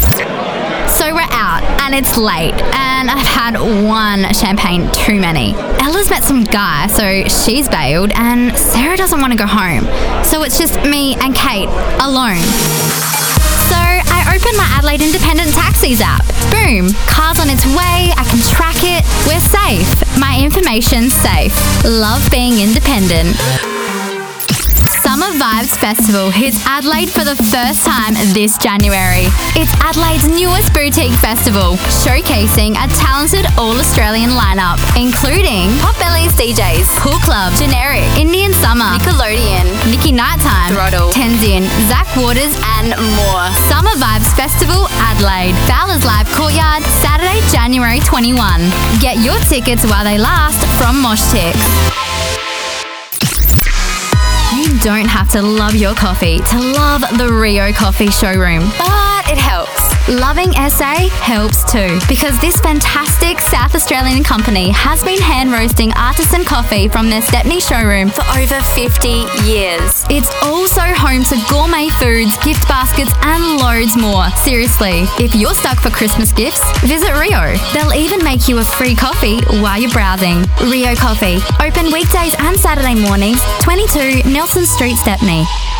So we're out, and it's late, and I've had one champagne too many. Ella's met some guy, so she's bailed, and Sarah doesn't want to go home. So it's just me and Kate, alone. So I open my Adelaide Independent Taxis app. Boom, car's on its way, I can track it, we're safe. My information's safe. Love being independent. Summer Vibes Festival hits Adelaide for the first time this January. It's Adelaide's newest boutique festival, showcasing a talented all-Australian lineup, including Potbelly's DJs, Pool Club, Generic, Indian Summer, Nickelodeon, Nikki Nighttime, Throttle, Tenzin, Zach Waters, and more. Summer Vibes Festival Adelaide, Fowler's Live Courtyard, Saturday, January 21. Get your tickets while they last from Moshtix. You don't have to love your coffee to love the Rio Coffee showroom, but it helps. Loving SA helps too, because this fantastic South Australian company has been hand roasting artisan coffee from their Stepney showroom for over 50 years. It's also home to gourmet foods, gift baskets, and loads more. Seriously, if you're stuck for Christmas gifts, visit Rio. They'll even make you a free coffee while you're browsing. Rio Coffee, open weekdays and Saturday mornings, 22 Nelson Street, Stepney.